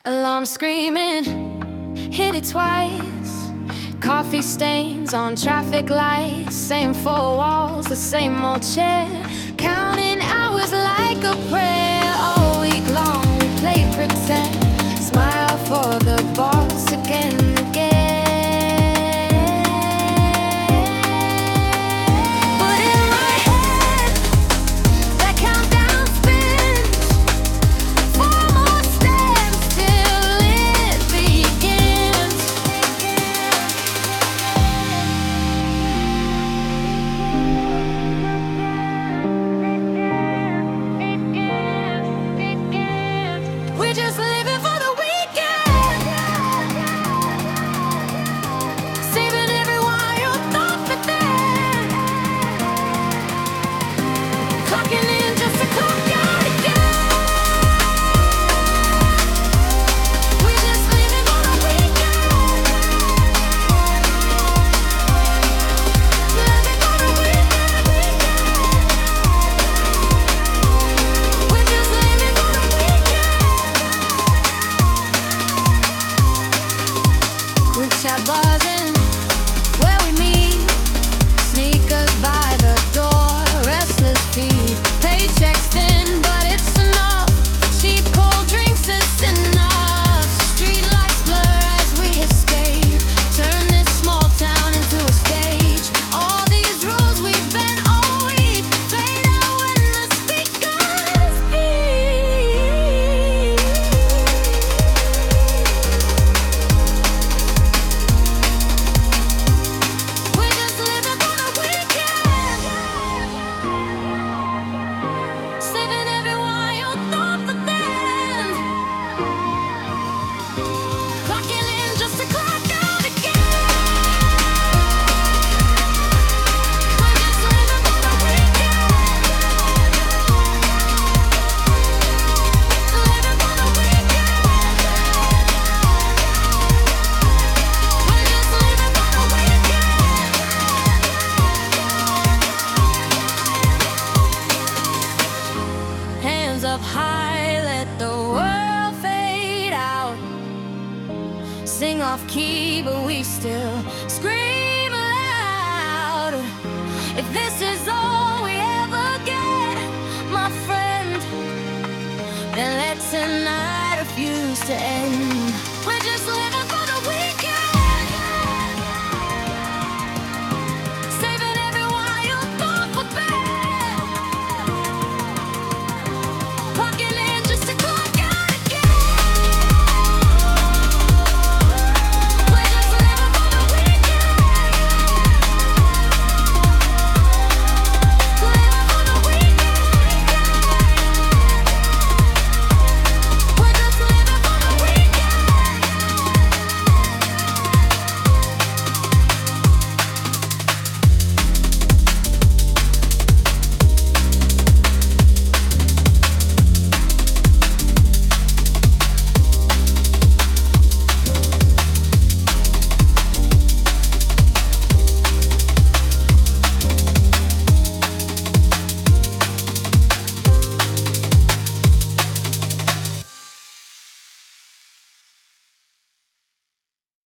Alarm screaming, hit it twice. Coffee stains on traffic lights. Same four walls, the same old chair. Counting hours like a prayer. All week long we play pretend. Smile for the boss again and again. But in my head, that countdown spins. 4 more steps till it begins. We're just living for the weekend, saving every wild thought for then, clocking in just to clock out again. We're just living for the weekend, living for the weekend. We're just living for the weekend. Group chat buzzing, where we meet. Sneakers by the door, restless feet. Paychecks thin, but it's enough. Cheap cold drinks is enough. Streetlights blur as we escape. Turn this small town into a stage. All these rules we've been all week fade out when the speakers speak. We're just living for the weekend, saving every wild thought for then, clocking in just to clock out again. We're just living for the weekend, living for the weekend. We're just living for the weekend. Hands up high, let the world fade out. Sing off key, but we still scream aloud. If this is all we ever get, my friend, then let tonight refuse to end.